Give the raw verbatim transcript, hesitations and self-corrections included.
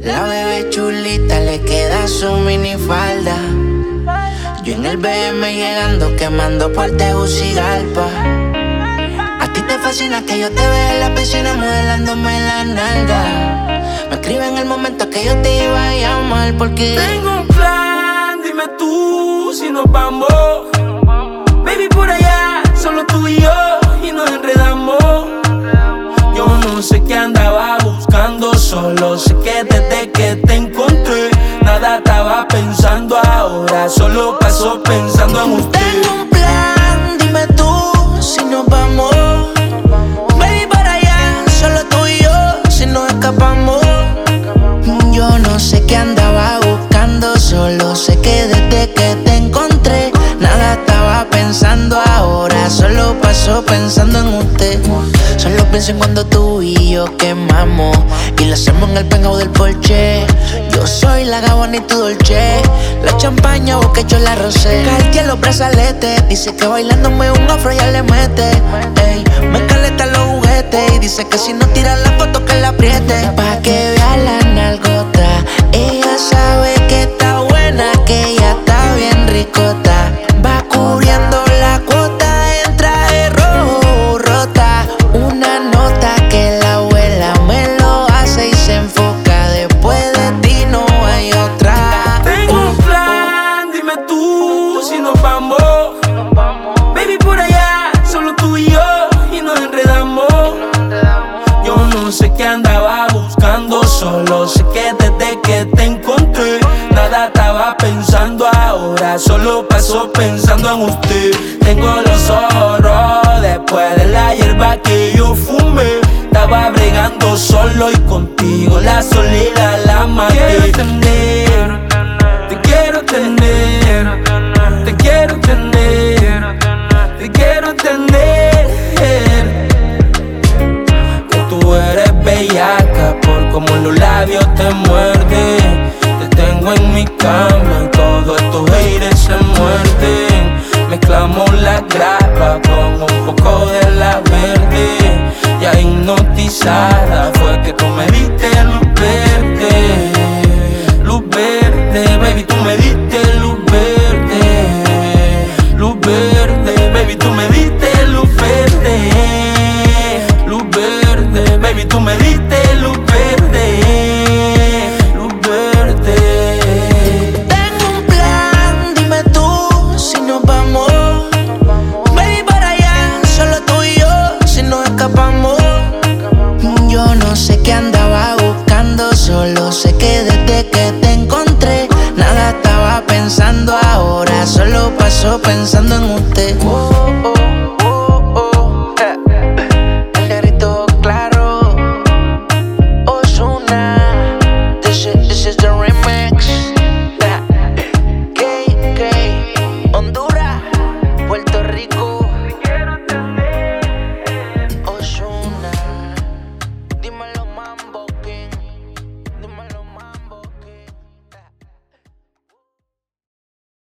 La bebé chulita le queda su minifalda. Yo en el B M llegando, quemando por Tegucigalpa. A ti te fascina que yo te vea en la piscina modelándome la nalga. Me escribe en el momento que yo te iba a llamar porque tengo un plan, dime tú si nos vamos. Baby, por allá, solo tú y yo, y nos enredamos. Yo no sé qué andaba buscando, solo sé que desde que te encontré nada estaba pensando ahora, solo paso pensando en usted. tengo un plan, dime tú si nos vamos. Baby, para allá, solo tú y yo, si nos escapamos. Yo no sé qué andaba buscando, solo sé que desde que te encontré nada estaba pensando ahora, solo paso pensando en usted. Solo pienso en cuando tú y yo quemamos y lo hacemos en el penthouse del Porsche. Yo soy la Gabbana y tu Dolce, la champaña, vos que yo la rosé. Cartier los brazaletes, dice que bailándome un afro ya le mete. Ey, me caleta los juguetes y dice que si no tira la foto que la apriete. Pa' que vea la nalgota, ella sabe que está buena, que ella está bien ricota. Va cubriendo la cuota en traje rojo rota. Una nota que la abuela me lo hace y se enfoca. Después de ti no hay otra. Tengo un plan, dime tú si nos vamos. Baby, por allá, solo tú y yo, y nos enredamos. Yo no sé qué andaba buscando, solo sé que desde que te encontré nada estaba pensando ahora, solo paso pensando en usted. Tengo los ojos rojos después de la hierba que yo fumé. Estaba bregando solo y contigo la soledad la maté. Te quiero tener, te quiero tener, te quiero tener, te quiero tener. Que tú eres bellaca por como los labios te muerden. Te tengo en mi cama y todos estos haters se muerden. Mezclamos la grapa con un poco de la verde. Ya hipnotizada fue que tú me diste luz verde. Luz verde, baby, tú me diste luz verde. Luz verde, baby, tú me diste luz verde. Luz verde, baby, tú me diste luz verde. Luz verde. Tengo un plan, dime tú si nos vamos. Baby, para allá, solo tú y yo, si nos escapamos. Yo no sé qué andaba buscando, solo sé que desde que te encontré nada estaba pensando ahora, solo paso pensando en usted. Oh, oh, oh, oh. El negrito claro, Ozuna, this is, this is the remix.